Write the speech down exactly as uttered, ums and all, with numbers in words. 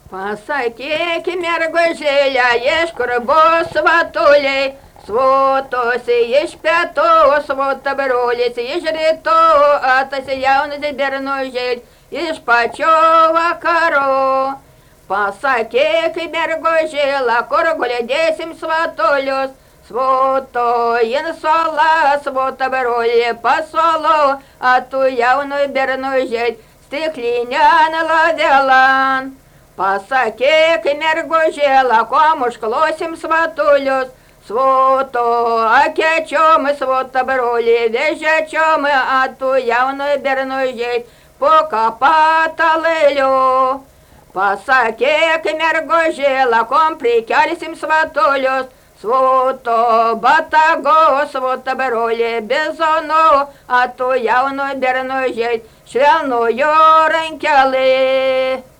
Pasakyk, mergužėlė, iš kur bus svatuliai, svotosi iš pietų, svota brolis iš rytų, atas jaunas bernužėlis iš pačių vakarų. Pasakyk, mergužėlė, kur gulėdėsim svatulius, svoto in sola, svota brolį pasolo, atu jaunu bernužėlis stiklinę nalavelan. Pasakyk, mergužėlė, kom užklosim svatulius, svoto akečiom, svota brolį vežečiom, atu jaunu bernužėlis po kapatalėliu. Pasakyk, mergužėlė, kom prikelsim svatulius, svoto batago, svota brolį bizono, atu jaunu bernužėlis švelnojo rankelė.